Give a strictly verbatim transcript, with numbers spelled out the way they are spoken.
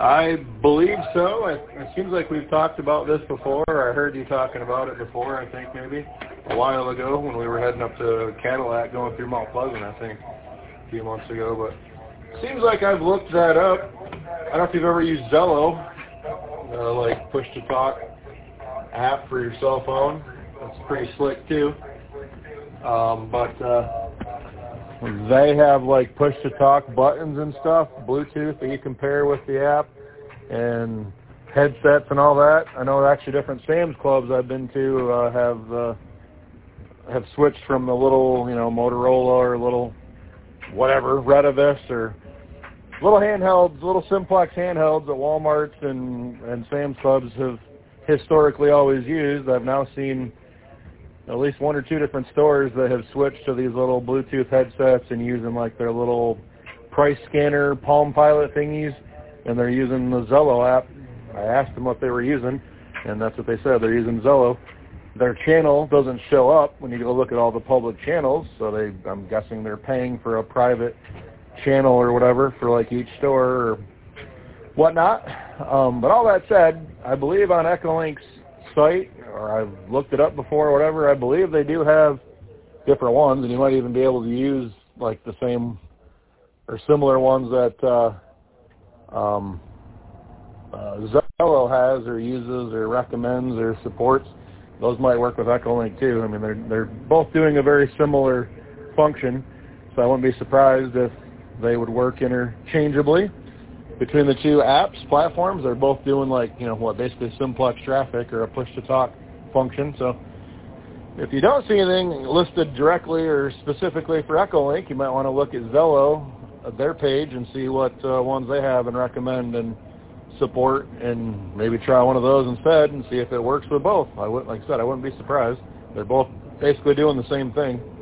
I believe so. It, it seems like we've talked about this before. I heard you talking about it before, I think maybe, a while ago when we were heading up to Cadillac going through Mount Pleasant, I think, a few months ago. But it seems like I've looked that up. I don't know if you've ever used Zello, uh, like push-to-talk app for your cell phone. That's pretty slick, too. Um, but uh, they have like push-to-talk buttons and stuff, Bluetooth that you can pair with the app, and headsets and all that. I know actually different Sam's Clubs I've been to uh, have uh, have switched from the little, you know, Motorola or little whatever, Retevis or little handhelds, little Simplex handhelds that Walmarts and, and Sam's Clubs have historically always used. I've now seen at least one or two different stores that have switched to these little Bluetooth headsets and using like their little price scanner Palm Pilot thingies, and they're using the Zello app. I asked them what they were using, and that's what they said. They're using Zello. Their channel doesn't show up when you go look at all the public channels, so they, I'm guessing they're paying for a private channel or whatever for like each store or whatnot. Um, but all that said, I believe on Echolink's site, or I've looked it up before or whatever, I believe they do have different ones, and you might even be able to use like the same or similar ones that uh, um, uh, Zello has or uses or recommends or supports. Those might work with Echolink too. I mean, they're they're both doing a very similar function, so I wouldn't be surprised if they would work interchangeably between the two apps, platforms. They're both doing like, you know, what, basically simplex traffic or a push-to-talk function. So if you don't see anything listed directly or specifically for Echolink, you might want to look at Zello, uh, their page, and see what uh, ones they have and recommend and support, and maybe try one of those instead and see if it works with both. I would, like I said, I wouldn't be surprised. They're both basically doing the same thing.